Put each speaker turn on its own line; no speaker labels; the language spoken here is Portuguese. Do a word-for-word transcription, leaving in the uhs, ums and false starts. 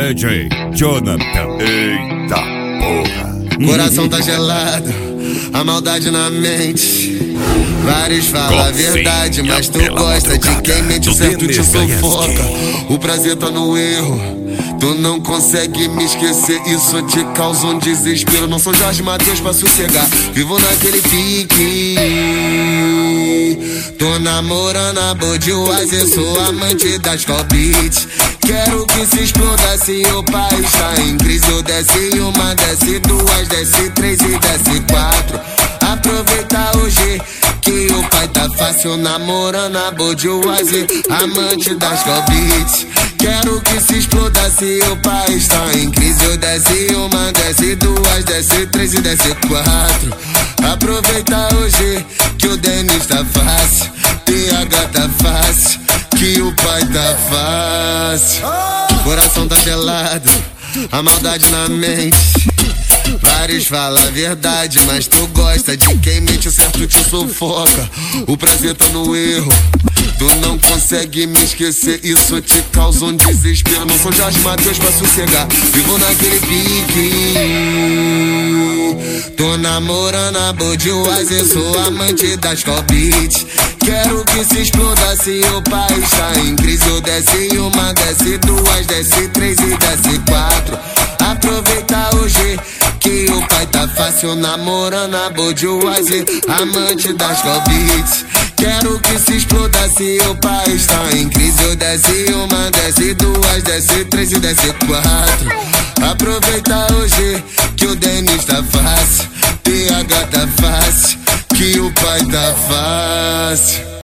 D J Jonathan.
Eita porra.
Coração tá gelado, a maldade na mente. Vários falam a verdade, mas tu gosta de quem mente, o certo te sufoca. O prazer tá no erro, tu não consegue me esquecer, isso te causa um desespero. Não sou Jorge Mateus pra sossegar, vivo naquele pique. Tô namorando a Budweiser, sou amante das Cobit. Quero que se exploda se o país tá em crise. Eu desce uma, desce duas, desce três e desce quatro. Aproveita hoje que o pai tá fácil, namorando a Budweiser, amante das Cobit. Quero que se exploda se o país tá em crise. Eu desce uma, desce duas, desce três e desce quatro. Aproveita hoje que o Denis tá fácil, P H tá fácil, que o pai tá fácil. Coração tá gelado, a maldade na mente. Vários falam a verdade, mas tu gosta de quem mente, o certo te sufoca. O prazer tá no erro, tu não consegue me esquecer, isso te causa um desespero. Não sou Jorge Mateus pra sossegar, vivo naquele pique. Tô namorando a Budweiser, sou amante das Cobit. Quero que se exploda se o país tá em crise. Eu desce uma, desce duas, desce três e desce quatro. Aproveita hoje que o pai tá fácil, namorando a Budweiser, amante das Cobit. Quero que se exploda se o país tá em crise. Eu desce uma, desce duas, desce três e desce quatro. Aproveita hoje que o Denis tá fácil, P H tá fácil, que o pai tá fácil.